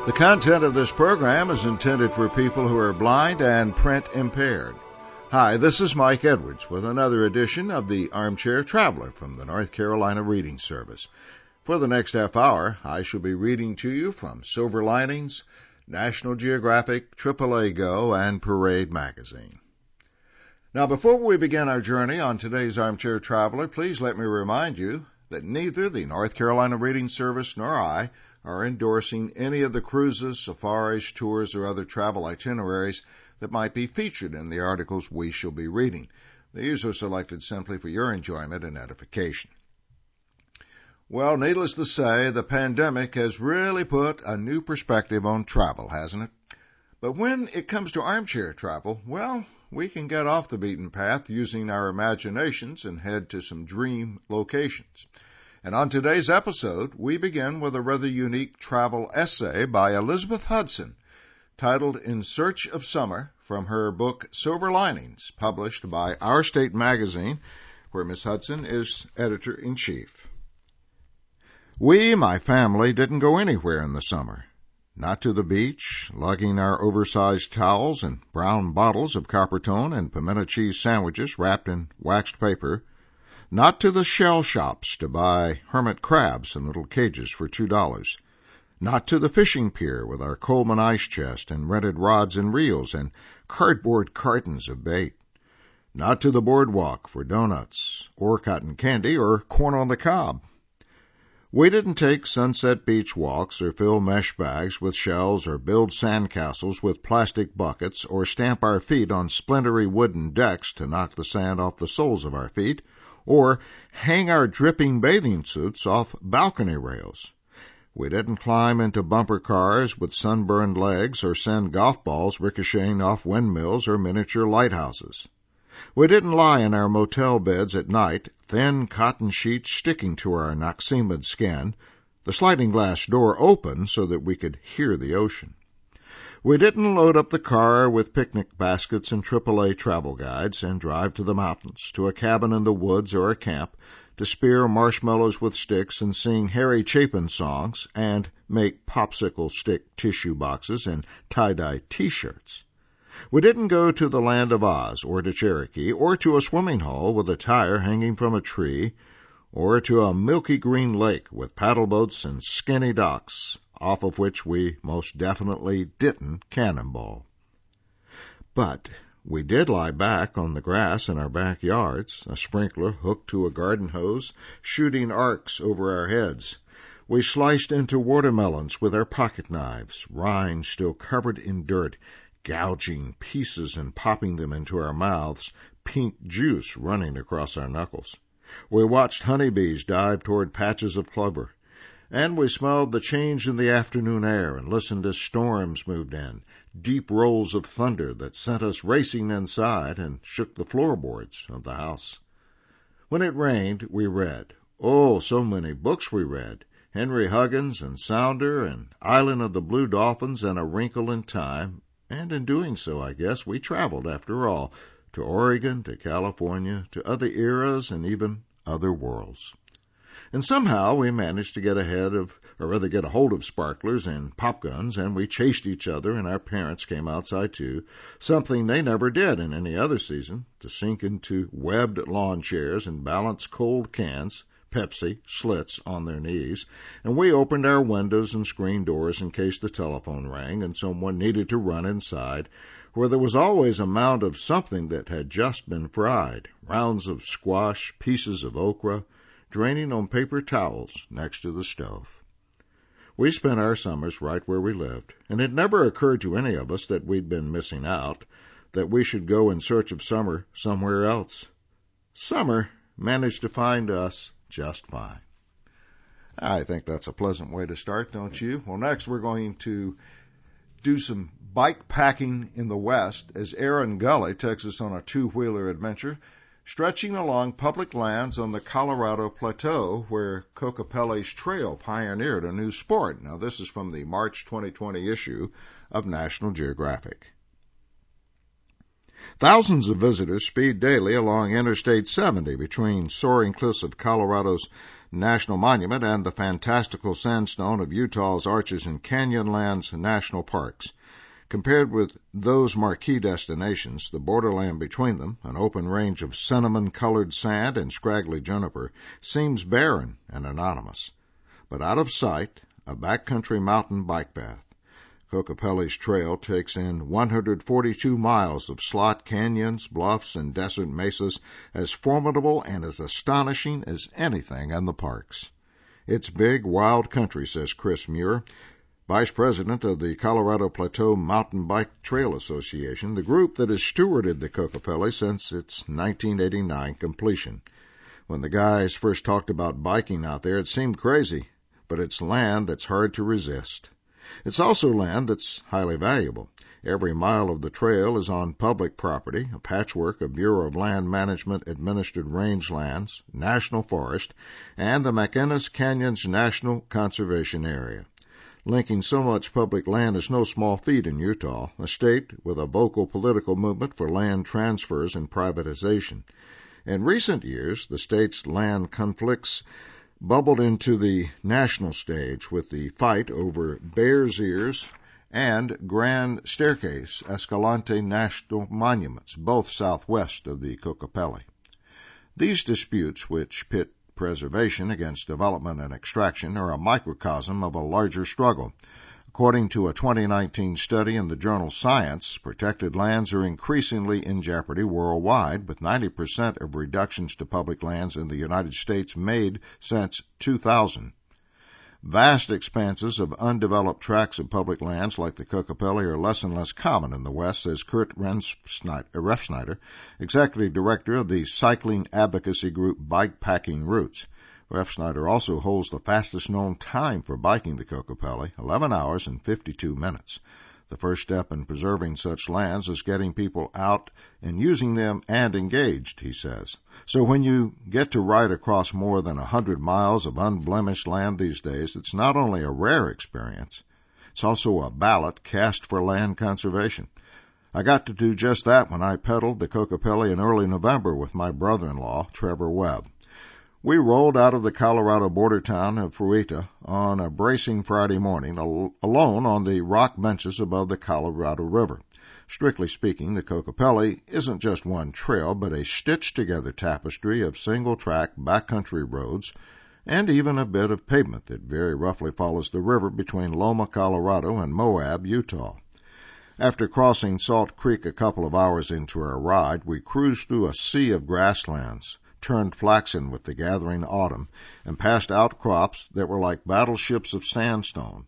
The content of this program is intended for people who are blind and print impaired. Hi, this is Mike Edwards with another edition of the Armchair Traveler from the North Carolina Reading Service. For the next half hour, I shall be reading to you from Silver Linings, National Geographic, AAA Go, and Parade magazine. Now, before we begin our journey on today's Armchair Traveler, please let me remind you that neither the North Carolina Reading Service nor I are endorsing any of the cruises, safaris, tours, or other travel itineraries that might be featured in the articles we shall be reading. These are selected simply for your enjoyment and edification. Well, needless to say, the pandemic has really put a new perspective on travel, hasn't it? But when it comes to armchair travel, well, we can get off the beaten path using our imaginations and head to some dream locations. And on today's episode, we begin with a rather unique travel essay by Elizabeth Hudson, titled In Search of Summer, from her book Silver Linings, published by Our State magazine, where Miss Hudson is editor-in-chief. We, my family, didn't go anywhere in the summer. Not to the beach, lugging our oversized towels and brown bottles of Coppertone and pimento cheese sandwiches wrapped in waxed paper. Not to the shell shops to buy hermit crabs in little cages for $2. Not to the fishing pier with our Coleman ice chest and rented rods and reels and cardboard cartons of bait. Not to the boardwalk for donuts or cotton candy or corn on the cob. We didn't take sunset beach walks or fill mesh bags with shells or build sandcastles with plastic buckets or stamp our feet on splintery wooden decks to knock the sand off the soles of our feet, or hang our dripping bathing suits off balcony rails. We didn't climb into bumper cars with sunburned legs or send golf balls ricocheting off windmills or miniature lighthouses. We didn't lie in our motel beds at night, thin cotton sheets sticking to our noxemid skin, the sliding glass door open so that we could hear the ocean. We didn't load up the car with picnic baskets and AAA travel guides and drive to the mountains, to a cabin in the woods or a camp, to spear marshmallows with sticks and sing Harry Chapin songs and make popsicle stick tissue boxes and tie-dye T-shirts. We didn't go to the Land of Oz or to Cherokee or to a swimming hole with a tire hanging from a tree or to a milky green lake with paddle boats and skinny docks, off of which we most definitely didn't cannonball. But we did lie back on the grass in our backyards, a sprinkler hooked to a garden hose, shooting arcs over our heads. We sliced into watermelons with our pocket knives, rinds still covered in dirt, gouging pieces and popping them into our mouths, pink juice running across our knuckles. We watched honeybees dive toward patches of clover. And we smelled the change in the afternoon air and listened as storms moved in, deep rolls of thunder that sent us racing inside and shook the floorboards of the house. When it rained, we read. Oh, so many books we read. Henry Huggins and Sounder and Island of the Blue Dolphins and A Wrinkle in Time. And in doing so, I guess, we traveled, after all, to Oregon, to California, to other eras and even other worlds. And somehow we managed to get a hold of sparklers and pop guns, and we chased each other, and our parents came outside too, something they never did in any other season, to sink into webbed lawn chairs and balance cold cans, Pepsi, Schlitz on their knees, and we opened our windows and screen doors in case the telephone rang and someone needed to run inside, where there was always a mound of something that had just been fried, rounds of squash, pieces of okra, draining on paper towels next to the stove. We spent our summers right where we lived, and it never occurred to any of us that we'd been missing out, that we should go in search of summer somewhere else. Summer managed to find us just fine. I think that's a pleasant way to start, don't you? Well, next we're going to do some bike packing in the West as Aaron Gully takes us on a two-wheeler adventure stretching along public lands on the Colorado Plateau where Kokopelli's Trail pioneered a new sport. Now, this is from the March 2020 issue of National Geographic. Thousands of visitors speed daily along Interstate 70 between soaring cliffs of Colorado's National Monument and the fantastical sandstone of Utah's Arches and Canyonlands National Parks. Compared with those marquee destinations, the borderland between them, an open range of cinnamon-colored sand and scraggly juniper, seems barren and anonymous. But out of sight, a backcountry mountain bike path. Kokopelli's trail takes in 142 miles of slot canyons, bluffs, and desert mesas, as formidable and as astonishing as anything in the parks. It's big, wild country, says Chris Muir, Vice President of the Colorado Plateau Mountain Bike Trail Association, the group that has stewarded the Kokopelli since its 1989 completion. When the guys first talked about biking out there, it seemed crazy, but it's land that's hard to resist. It's also land that's highly valuable. Every mile of the trail is on public property, a patchwork of Bureau of Land Management administered rangelands, national forest, and the McInnes Canyons National Conservation Area. Linking so much public land is no small feat in Utah, a state with a vocal political movement for land transfers and privatization. In recent years, the state's land conflicts bubbled into the national stage with the fight over Bears Ears and Grand Staircase Escalante National Monuments, both southwest of the Kokopelli. These disputes, which pit preservation against development and extraction, are a microcosm of a larger struggle. According to a 2019 study in the journal Science, protected lands are increasingly in jeopardy worldwide, with 90% of reductions to public lands in the United States made since 2000. Vast expanses of undeveloped tracts of public lands like the Kokopelli are less and less common in the West, says Kurt Refsnyder, Executive Director of the cycling advocacy group Bikepacking Routes. Refsnyder also holds the fastest known time for biking the Kokopelli, 11 hours and 52 minutes. The first step in preserving such lands is getting people out and using them and engaged, he says. So when you get to ride across more than 100 miles of unblemished land these days, it's not only a rare experience, it's also a ballot cast for land conservation. I got to do just that when I pedaled the Kokopelli in early November with my brother-in-law, Trevor Webb. We rolled out of the Colorado border town of Fruita on a bracing Friday morning, alone on the rock benches above the Colorado River. Strictly speaking, the Kokopelli isn't just one trail, but a stitched-together tapestry of single-track backcountry roads and even a bit of pavement that very roughly follows the river between Loma, Colorado, and Moab, Utah. After crossing Salt Creek a couple of hours into our ride, we cruised through a sea of grasslands, turned flaxen with the gathering autumn, and passed outcrops that were like battleships of sandstone.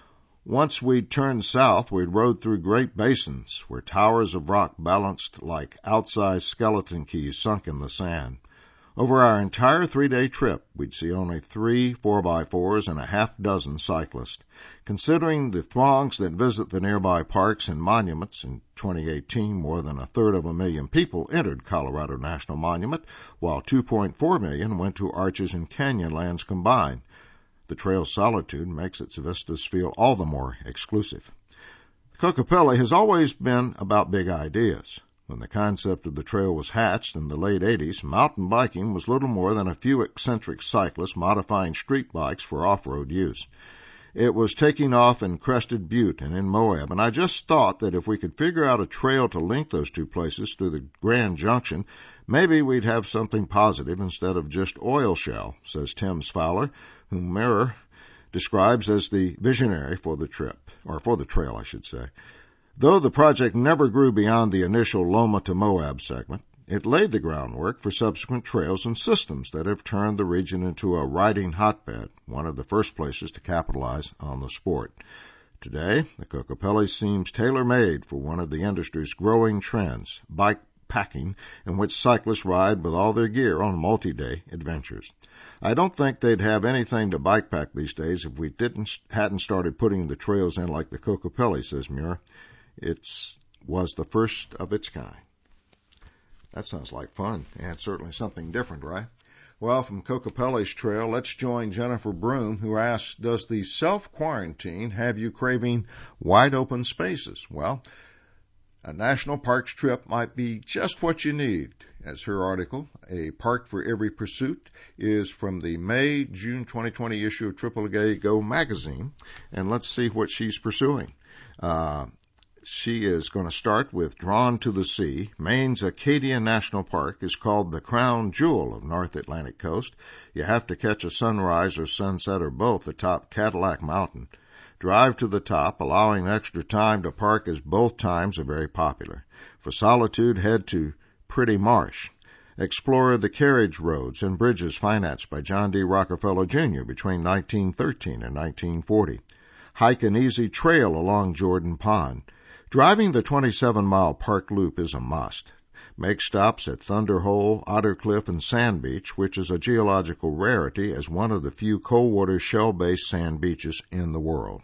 Once we'd turned south, we rode through great basins where towers of rock balanced like outsized skeleton keys sunk in the sand. Over our entire 3-day trip, we'd see only 3 4x4s and a half-dozen cyclists. Considering the throngs that visit the nearby parks and monuments, in 2018, more than 1/3 people entered Colorado National Monument, while 2.4 million went to Arches and Canyonlands combined. The trail's solitude makes its vistas feel all the more exclusive. The Kokopelli has always been about big ideas. When the concept of the trail was hatched in the late 80s, mountain biking was little more than a few eccentric cyclists modifying street bikes for off-road use. It was taking off in Crested Butte and in Moab, and I just thought that if we could figure out a trail to link those two places through the Grand Junction, maybe we'd have something positive instead of just oil shell, says Tim Fowler, whom Muir describes as the visionary for the trip, or for the trail, I should say. Though the project never grew beyond the initial Loma to Moab segment, it laid the groundwork for subsequent trails and systems that have turned the region into a riding hotbed, one of the first places to capitalize on the sport. Today, the Kokopelli seems tailor-made for one of the industry's growing trends, bike packing, in which cyclists ride with all their gear on multi-day adventures. I don't think they'd have anything to bike pack these days if we hadn't started putting the trails in like the Kokopelli, says Muir. It was the first of its kind. That sounds like fun, and certainly something different, right? Well, from Kokopelli's trail, let's join Jennifer Broom, who asks, does the self-quarantine have you craving wide-open spaces? Well, A national parks trip might be just what you need. As her article, A Park for Every Pursuit, is from the May-June 2020 issue of AAA Go magazine. And let's see what she's pursuing. She is going to start with Drawn to the Sea. Maine's Acadia National Park is called the crown jewel of North Atlantic coast. You have to catch a sunrise or sunset or both atop Cadillac Mountain. Drive to the top, allowing extra time to park as both times are very popular. For solitude, head to Pretty Marsh. Explore the carriage roads and bridges financed by John D. Rockefeller Jr. between 1913 and 1940. Hike an easy trail along Jordan Pond. Driving the 27-mile park loop is a must. Make stops at Thunder Hole, Otter Cliff, and Sand Beach, which is a geological rarity as one of the few cold-water shell-based sand beaches in the world.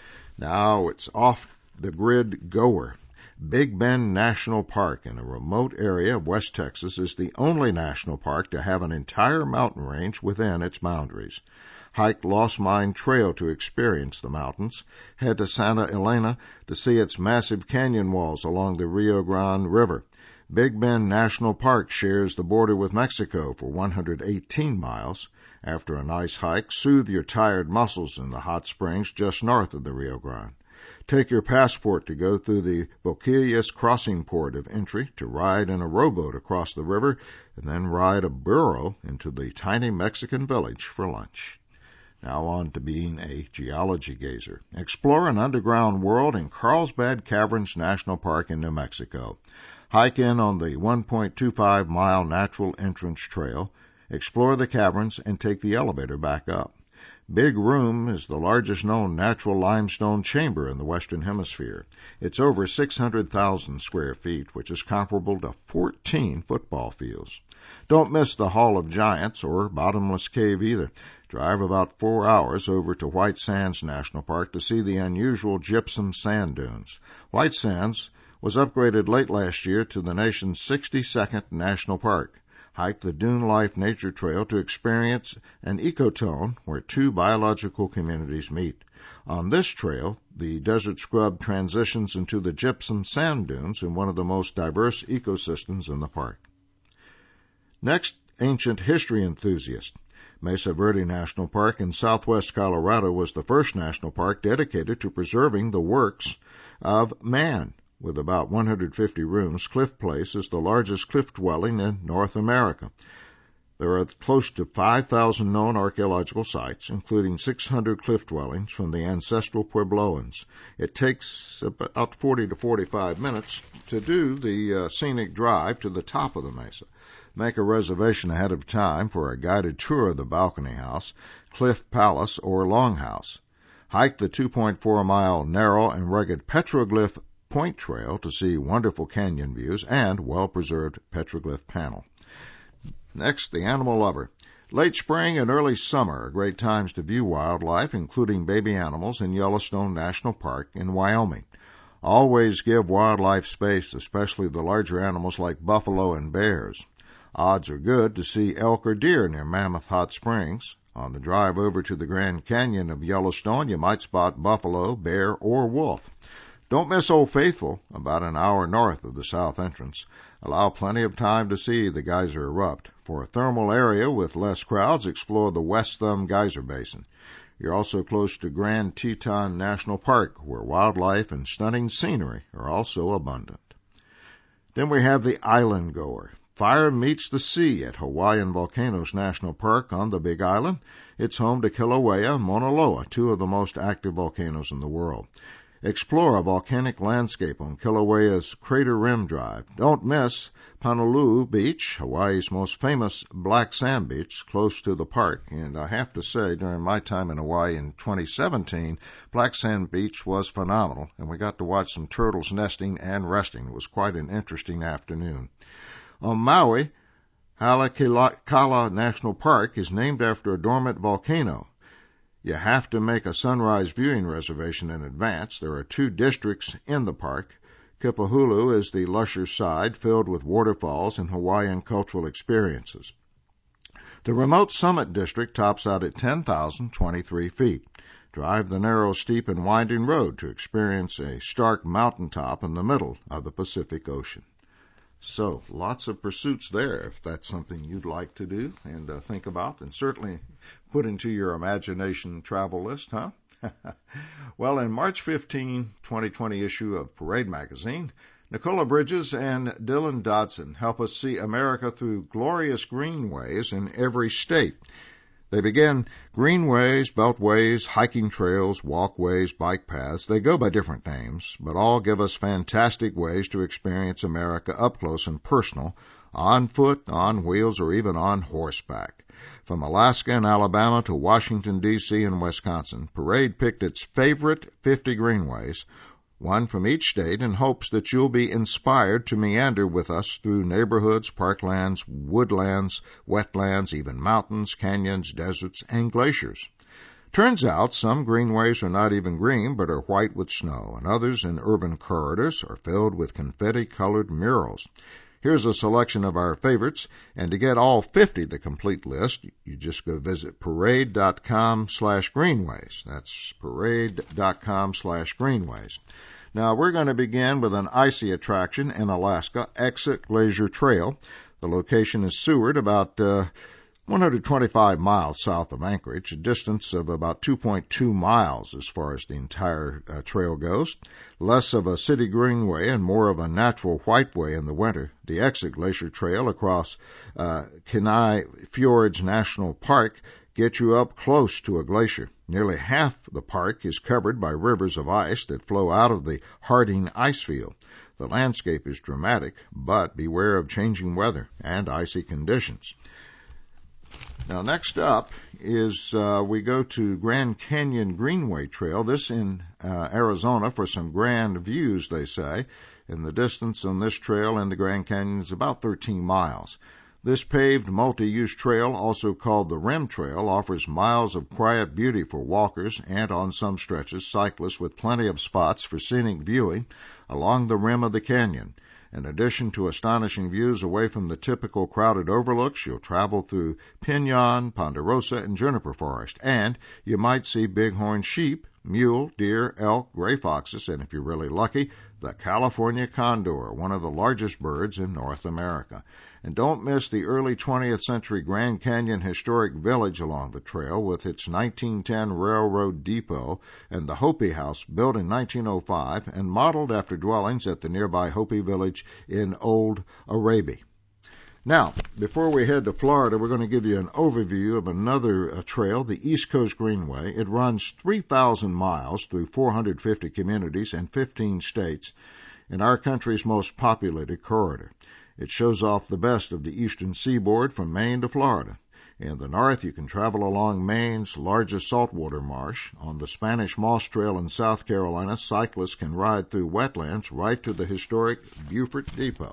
Now it's off-the-grid goer. Big Bend National Park in a remote area of West Texas is the only national park to have an entire mountain range within its boundaries. Hike Lost Mine Trail to experience the mountains. Head to Santa Elena to see its massive canyon walls along the Rio Grande River. Big Bend National Park shares the border with Mexico for 118 miles. After a nice hike, soothe your tired muscles in the hot springs just north of the Rio Grande. Take your passport to go through the Boquillas crossing port of entry to ride in a rowboat across the river and then ride a burro into the tiny Mexican village for lunch. Now on to being a geology gazer. Explore an underground world in Carlsbad Caverns National Park in New Mexico. Hike in on the 1.25-mile natural entrance trail, explore the caverns, and take the elevator back up. Big Room is the largest known natural limestone chamber in the Western Hemisphere. It's over 600,000 square feet, which is comparable to 14 football fields. Don't miss the Hall of Giants or Bottomless Cave either. Drive about 4 hours over to White Sands National Park to see the unusual gypsum sand dunes. White Sands was upgraded late last year to the nation's 62nd national park. Hike the Dune Life Nature Trail to experience an ecotone where two biological communities meet. On this trail, the desert scrub transitions into the gypsum sand dunes in one of the most diverse ecosystems in the park. Next, ancient history enthusiast. Mesa Verde National Park in southwest Colorado was the first national park dedicated to preserving the works of man. With about 150 rooms, Cliff Place is the largest cliff dwelling in North America. There are close to 5,000 known archaeological sites, including 600 cliff dwellings from the ancestral Puebloans. It takes about 40 to 45 minutes to do the scenic drive to the top of the mesa. Make a reservation ahead of time for a guided tour of the Balcony House, Cliff Palace, or Longhouse. Hike the 2.4-mile narrow and rugged Petroglyph Point Trail to see wonderful canyon views and well-preserved petroglyph panel. Next, the animal lover. Late spring and early summer are great times to view wildlife, including baby animals in Yellowstone National Park in Wyoming. Always give wildlife space, especially the larger animals like buffalo and bears. Odds are good to see elk or deer near Mammoth Hot Springs. On the drive over to the Grand Canyon of Yellowstone, you might spot buffalo, bear, or wolf. Don't miss Old Faithful, about an hour north of the south entrance. Allow plenty of time to see the geyser erupt. For a thermal area with less crowds, explore the West Thumb Geyser Basin. You're also close to Grand Teton National Park, where wildlife and stunning scenery are also abundant. Then we have the Island Goer. Fire meets the sea at Hawaiian Volcanoes National Park on the Big Island. It's home to Kilauea and Mauna Loa, two of the most active volcanoes in the world. Explore a volcanic landscape on Kilauea's Crater Rim Drive. Don't miss Panaluu Beach, Hawaii's most famous black sand beach, close to the park. And I have to say, during my time in Hawaii in 2017, Black Sand Beach was phenomenal, and we got to watch some turtles nesting and resting. It was quite an interesting afternoon. On Maui, Halakala National Park is named after a dormant volcano. You have to make a sunrise viewing reservation in advance. There are 2 districts in the park. Kipahulu is the lusher side, filled with waterfalls and Hawaiian cultural experiences. The remote Summit District tops out at 10,023 feet. Drive the narrow, steep, and winding road to experience a stark mountaintop in the middle of the Pacific Ocean. So, lots of pursuits there if that's something you'd like to do and think about, and certainly put into your imagination travel list, huh? Well, in March 15, 2020 issue of Parade magazine, Nicola Bridges and Dylan Dodson help us see America through glorious greenways in every state. They begin greenways, beltways, hiking trails, walkways, bike paths. They go by different names, but all give us fantastic ways to experience America up close and personal, on foot, on wheels, or even on horseback. From Alaska and Alabama to Washington, D.C. and Wisconsin, Parade picked its favorite 50 greenways, one from each state, in hopes that you'll be inspired to meander with us through neighborhoods, parklands, woodlands, wetlands, even mountains, canyons, deserts, and glaciers. Turns out some greenways are not even green but are white with snow, and others in urban corridors are filled with confetti-colored murals. Here's a selection of our favorites, and to get all 50, the complete list, you just go visit parade.com/greenways. That's parade.com/greenways. Now, we're going to begin with an icy attraction in Alaska, Exit Glacier Trail. The location is Seward, about 125 miles south of Anchorage, a distance of about 2.2 miles as far as the entire trail goes. Less of a city greenway and more of a natural whiteway in the winter. The Exit Glacier Trail across Kenai Fjords National Park gets you up close to a glacier. Nearly half the park is covered by rivers of ice that flow out of the Harding ice field. The landscape is dramatic, but beware of changing weather and icy conditions. Now, next up is we go to Grand Canyon Greenway Trail, this in Arizona, for some grand views, they say. And the distance on this trail in the Grand Canyon is about 13 miles. This paved multi-use trail, also called the Rim Trail, offers miles of quiet beauty for walkers and, on some stretches, cyclists, with plenty of spots for scenic viewing along the rim of the canyon. In addition to astonishing views away from the typical crowded overlooks, you'll travel through Pinon, Ponderosa, and Juniper Forest, and you might see bighorn sheep, mule, deer, elk, gray foxes, and if you're really lucky, the California condor, one of the largest birds in North America. And don't miss the early 20th century Grand Canyon Historic Village along the trail with its 1910 railroad depot and the Hopi House, built in 1905 and modeled after dwellings at the nearby Hopi Village in Old Arabia. Now, before we head to Florida, we're going to give you an overview of another trail, the East Coast Greenway. It runs 3,000 miles through 450 communities and 15 states in our country's most populated corridor. It shows off the best of the eastern seaboard from Maine to Florida. In the north, you can travel along Maine's largest saltwater marsh. On the Spanish Moss Trail in South Carolina, cyclists can ride through wetlands right to the historic Beaufort Depot.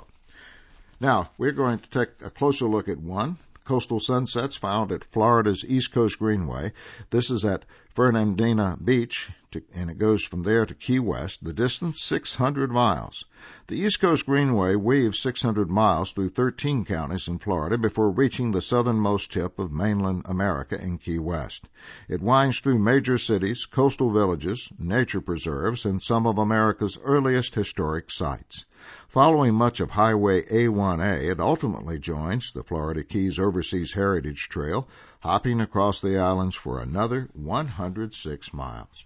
Now, we're going to take a closer look at one. Coastal sunsets found at Florida's East Coast Greenway. This is at Fernandina Beach, and it goes from there to Key West. The distance, 600 miles. The East Coast Greenway weaves 600 miles through 13 counties in Florida before reaching the southernmost tip of mainland America in Key West. It winds through major cities, coastal villages, nature preserves, and some of America's earliest historic sites. Following much of Highway A1A, it ultimately joins the Florida Keys Overseas Heritage Trail, hopping across the islands for another 106 miles.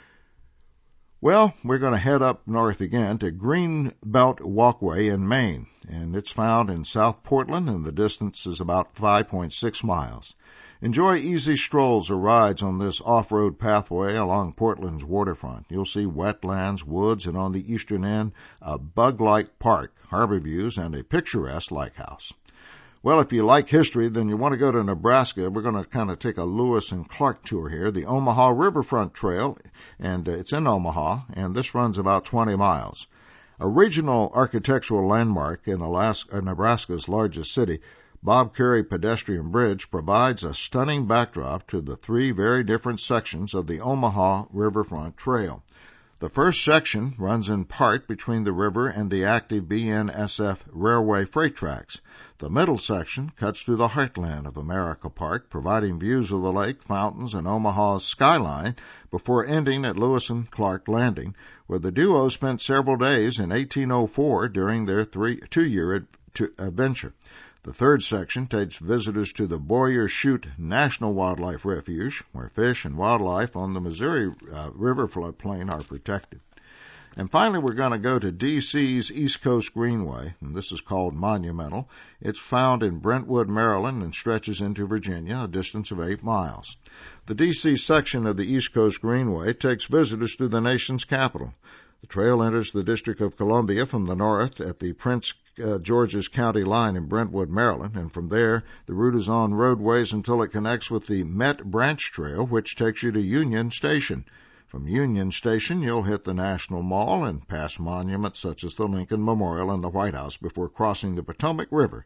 Well, we're going to head up north again to Greenbelt Walkway in Maine, and it's found in South Portland, and the distance is about 5.6 miles. Enjoy easy strolls or rides on this off-road pathway along Portland's waterfront. You'll see wetlands, woods, and on the eastern end, a bug-like park, harbor views, and a picturesque lighthouse. Well, if you like history, then you want to go to Nebraska. We're going to kind of take a Lewis and Clark tour here, the Omaha Riverfront Trail, and it's in Omaha, and this runs about 20 miles. A regional architectural landmark in Nebraska's largest city, Bob Curry Pedestrian Bridge provides a stunning backdrop to the three very different sections of the Omaha Riverfront Trail. The first section runs in part between the river and the active BNSF railway freight tracks. The middle section cuts through the heartland of America Park, providing views of the lake, fountains, and Omaha's skyline before ending at Lewis and Clark Landing, where the duo spent several days in 1804 during their two-year adventure. The third section takes visitors to the Boyer Chute National Wildlife Refuge, where fish and wildlife on the Missouri River floodplain are protected. And finally, we're going to go to D.C.'s East Coast Greenway, and this is called Monumental. It's found in Brentwood, Maryland, and stretches into Virginia, a distance of 8 miles. The D.C. section of the East Coast Greenway takes visitors to the nation's capital. The trail enters the District of Columbia from the north at the Prince George's County line in Brentwood, Maryland, and from there the route is on roadways until it connects with the Met Branch Trail, which takes you to Union Station. From Union Station, you'll hit the National Mall and pass monuments such as the Lincoln Memorial and the White House before crossing the Potomac River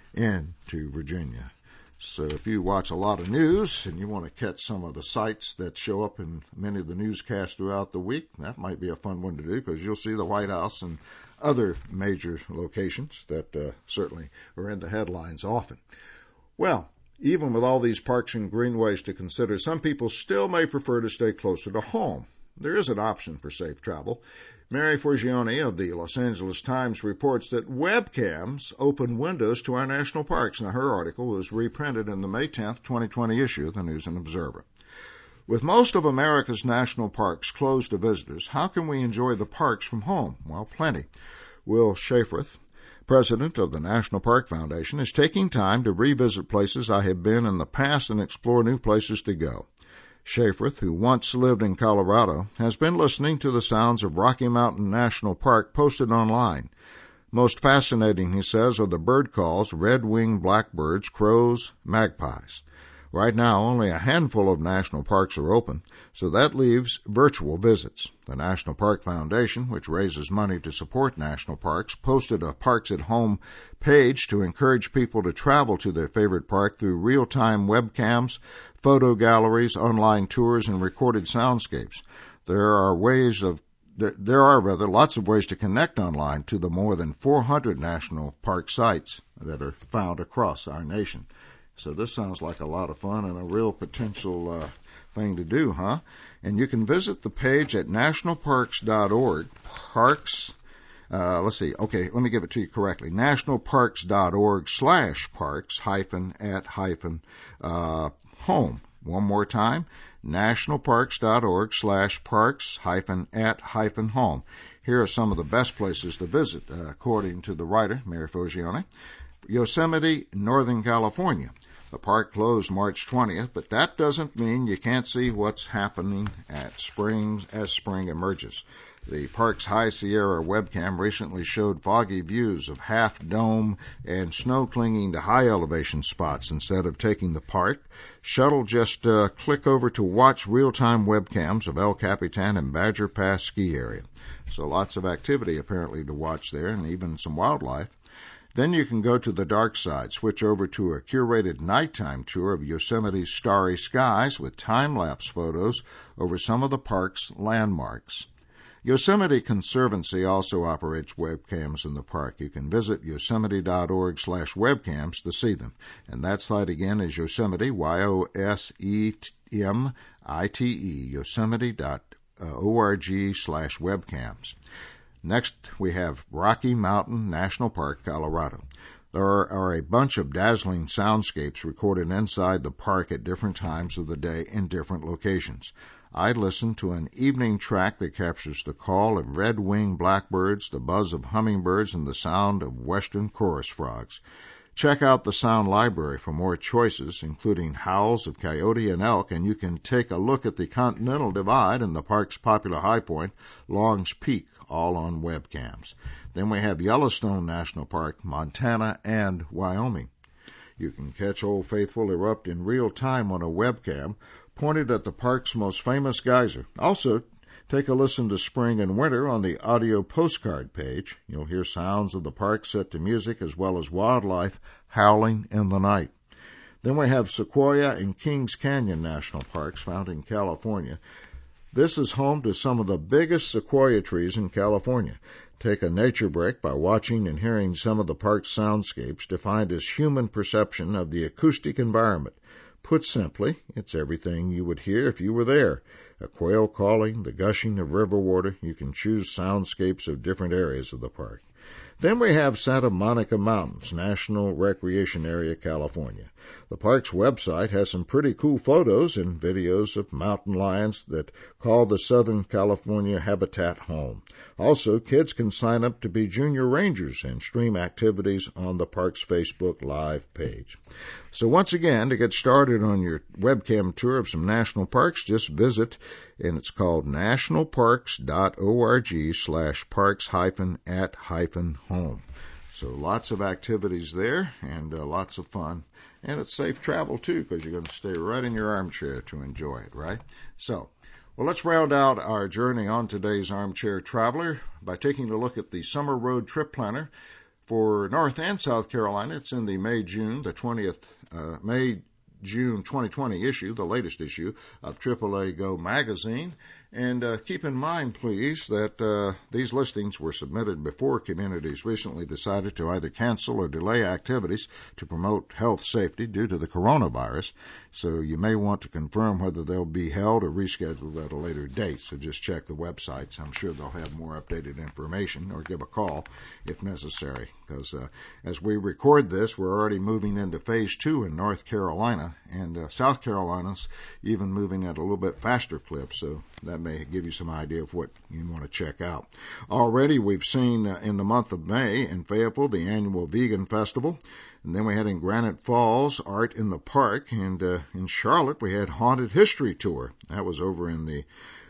into Virginia. So if you watch a lot of news and you want to catch some of the sights that show up in many of the newscasts throughout the week, that might be a fun one to do because you'll see the White House and other major locations that certainly are in the headlines often. Well, even with all these parks and greenways to consider, some people still may prefer to stay closer to home. There is an option for safe travel. Mary Forgione of the Los Angeles Times reports that webcams open windows to our national parks. Now, her article was reprinted in the May 10th, 2020 issue of the News and Observer. With most of America's national parks closed to visitors, how can we enjoy the parks from home? Well, plenty. Will Schaefrath, president of the National Park Foundation, is taking time to revisit places I have been in the past and explore new places to go. Schaefrath, who once lived in Colorado, has been listening to the sounds of Rocky Mountain National Park posted online. Most fascinating, he says, are the bird calls, red-winged blackbirds, crows, magpies. Right now, only a handful of national parks are open, so that leaves virtual visits. The National Park Foundation, which raises money to support national parks, posted a Parks at Home page to encourage people to travel to their favorite park through real-time webcams, photo galleries, online tours, and recorded soundscapes. There are lots of ways to connect online to the more than 400 national park sites that are found across our nation. So this sounds like a lot of fun and a real potential thing to do, huh? And you can visit the page at nationalparks.org. Let me give it to you correctly. nationalparks.org/parks-at-home. One more time, nationalparks.org/parks-at-home. Here are some of the best places to visit, according to the writer, Mary Forgione. Yosemite, Northern California. The park closed March 20th, but that doesn't mean you can't see what's happening as spring emerges. The park's High Sierra webcam recently showed foggy views of Half Dome and snow clinging to high elevation spots. Instead of taking the park, shuttle just click over to watch real-time webcams of El Capitan and Badger Pass ski area. So lots of activity apparently to watch there, and even some wildlife. Then you can go to the dark side, switch over to a curated nighttime tour of Yosemite's starry skies with time-lapse photos over some of the park's landmarks. Yosemite Conservancy also operates webcams in the park. You can visit yosemite.org/webcams to see them. And that site again is Yosemite, Yosemite, yosemite.org/webcams. Next, we have Rocky Mountain National Park, Colorado. There are a bunch of dazzling soundscapes recorded inside the park at different times of the day in different locations. I listened to an evening track that captures the call of red-winged blackbirds, the buzz of hummingbirds, and the sound of western chorus frogs. Check out the Sound Library for more choices, including howls of coyote and elk, and you can take a look at the Continental Divide and the park's popular high point, Long's Peak, all on webcams. Then we have Yellowstone National Park, Montana, and Wyoming. You can catch Old Faithful erupt in real time on a webcam pointed at the park's most famous geyser. Also, take a listen to spring and winter on the audio postcard page. You'll hear sounds of the park set to music as well as wildlife howling in the night. Then we have Sequoia and Kings Canyon National Parks found in California. This is home to some of the biggest sequoia trees in California. Take a nature break by watching and hearing some of the park's soundscapes defined as human perception of the acoustic environment. Put simply, it's everything you would hear if you were there. A quail calling, the gushing of river water. You can choose soundscapes of different areas of the park. Then we have Santa Monica Mountains, National Recreation Area, California. The park's website has some pretty cool photos and videos of mountain lions that call the Southern California habitat home. Also, kids can sign up to be junior rangers and stream activities on the park's Facebook Live page. So once again, to get started on your webcam tour of some national parks, just visit, and it's called nationalparks.org/parks-at-home. So lots of activities there and lots of fun. And it's safe travel, too, because you're going to stay right in your armchair to enjoy it, right? So, well, let's round out our journey on today's Armchair Traveler by taking a look at the Summer Road Trip Planner for North and South Carolina. It's in the May-June 2020 issue, the latest issue of AAA Go magazine. And keep in mind, please, that these listings were submitted before communities recently decided to either cancel or delay activities to promote health safety due to the coronavirus. So you may want to confirm whether they'll be held or rescheduled at a later date. So just check the websites. I'm sure they'll have more updated information, or give a call if necessary. Because as we record this, we're already moving into Phase 2 in North Carolina, and South Carolina's even moving at a little bit faster clip. So that may give you some idea of what you want to check out. Already we've seen in the month of May in Fayetteville the annual Vegan Festival, and then we had in Granite Falls Art in the Park, and in Charlotte we had Haunted History Tour. That was over in the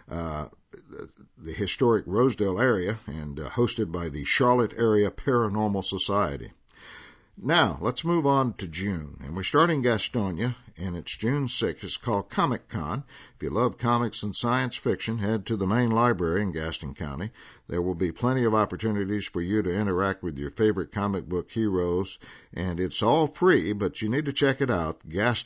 historic Rosedale area and hosted by the Charlotte Area Paranormal Society. Now, let's move on to June, and we're starting Gastonia, and it's June 6th. It's called Comic Con. If you love comics and science fiction, head to the main library in Gaston County. There will be plenty of opportunities for you to interact with your favorite comic book heroes, and it's all free, but you need to check it out,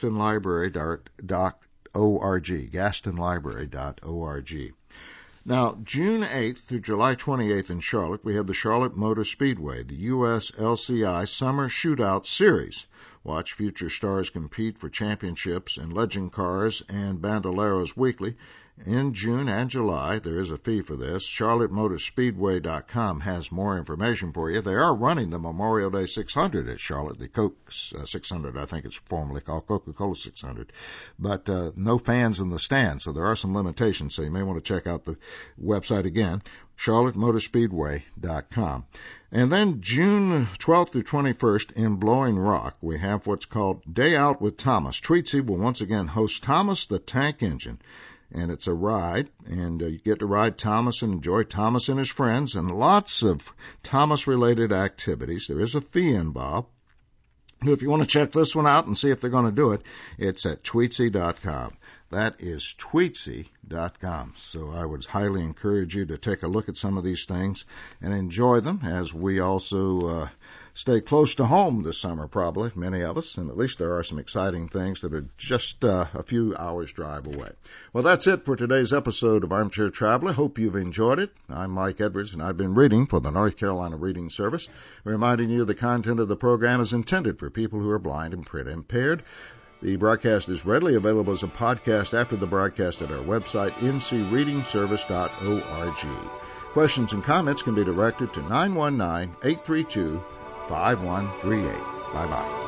gastonlibrary.org, gastonlibrary.org. Now, June 8th through July 28th in Charlotte, we have the Charlotte Motor Speedway, the USLCI Summer Shootout Series. Watch future stars compete for championships in legend cars and bandoleros weekly. In June and July, there is a fee for this. CharlotteMotorspeedway.com has more information for you. They are running the Memorial Day 600 at Charlotte, the Coke 600, I think it's formerly called Coca-Cola 600. But no fans in the stands, so there are some limitations, so you may want to check out the website again, CharlotteMotorspeedway.com. And then June 12th through 21st in Blowing Rock, we have what's called Day Out with Thomas. Tweetsie will once again host Thomas the Tank Engine. And it's a ride, and you get to ride Thomas and enjoy Thomas and his friends, and lots of Thomas-related activities. There is a fee involved. If you want to check this one out and see if they're going to do it, it's at Tweetsie.com. That is Tweetsie.com. So I would highly encourage you to take a look at some of these things and enjoy them, as we also stay close to home this summer, probably, many of us, and at least there are some exciting things that are just a few hours' drive away. Well, that's it for today's episode of Armchair Traveler. Hope you've enjoyed it. I'm Mike Edwards, and I've been reading for the North Carolina Reading Service, reminding you the content of the program is intended for people who are blind and print impaired. The broadcast is readily available as a podcast after the broadcast at our website, ncreadingservice.org. Questions and comments can be directed to 919-832-5138. Bye-bye.